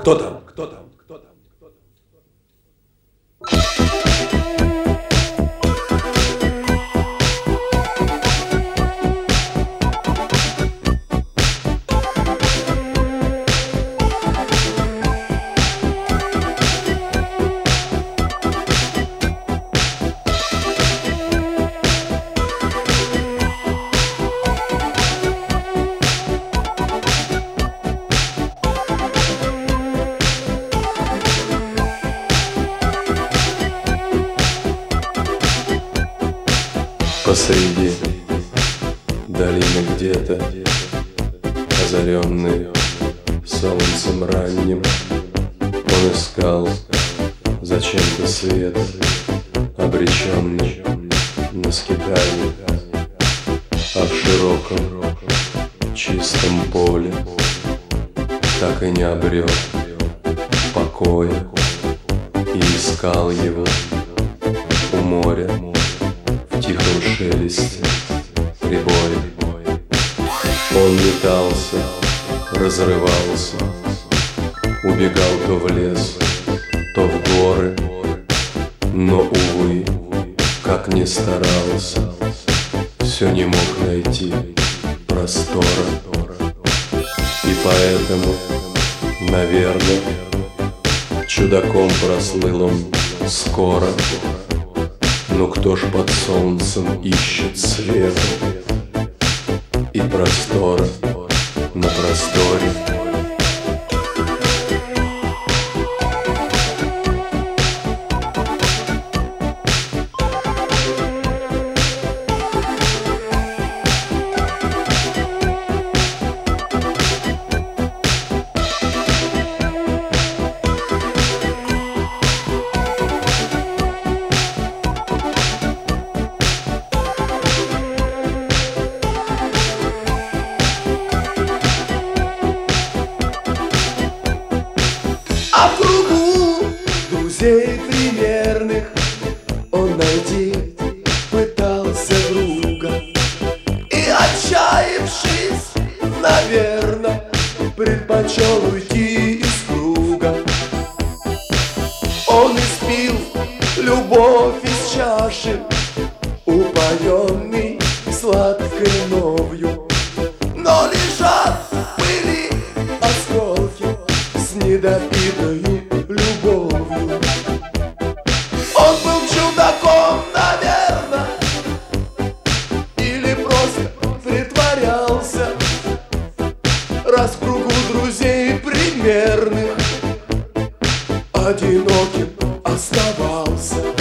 Кто там? Кто там? Кто там? Кто там? Посреди долины где-то, озаренный солнцем ранним, он искал зачем-то свет, обреченный на скитание. А в широком чистом поле так и не обрел покоя и искал его у моря в тихом шелесте прибоя. Он метался, разрывался, убегал то в лес, то в горы, но, увы, как ни старался, все не мог найти простора. И поэтому, наверное, чудаком прослыл он скоро. Но кто ж под солнцем ищет света и простора на просторе? А в кругу друзей примерных он найти пытался друга. И, отчаявшись, наверно, предпочел уйти из круга. Он испил любовь из чаши, упоенный сладкой новью. Но лежат в пыли осколки с недопитой любовью. Он был чудаком, наверно, или просто притворялся, раз в кругу друзей примерных одиноким оставался.